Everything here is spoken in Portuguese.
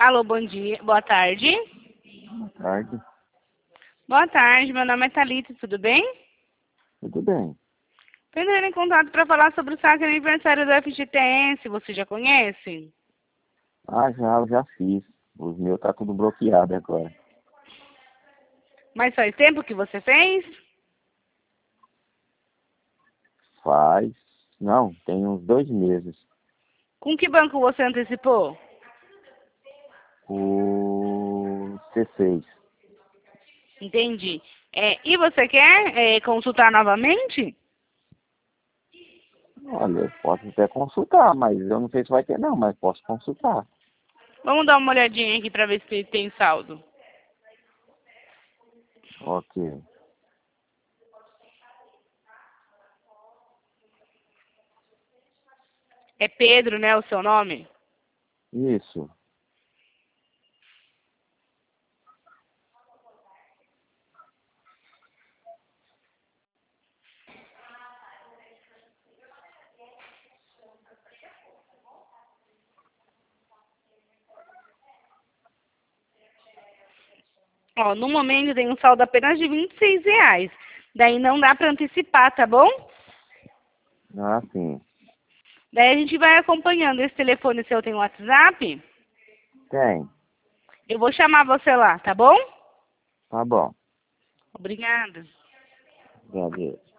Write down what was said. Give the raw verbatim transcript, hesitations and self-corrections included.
Alô, bom dia. Boa tarde. Boa tarde. Boa tarde, meu nome é Thalita, tudo bem? Tudo bem. Tô entrando em contato para falar sobre o saque aniversário do F G T S, você já conhece? Ah, já, eu já fiz. Os meus tá tudo bloqueado agora. Mas faz tempo que você fez? Faz. Não, tem uns dois meses. Com que banco você antecipou? O C seis. Entendi. É, e você quer é, consultar novamente? Olha, eu posso até consultar, mas eu não sei se vai ter não, mas posso consultar. Vamos dar uma olhadinha aqui para ver se tem saldo. Ok. É Pedro, né, o seu nome? Isso. Ó, no momento tem um saldo apenas de vinte e seis reais. Daí não dá para antecipar, tá bom? Ah, sim. Daí a gente vai acompanhando. Esse telefone seu tem WhatsApp? Tem. Eu vou chamar você lá, tá bom? Tá bom. Obrigada. Agradeço.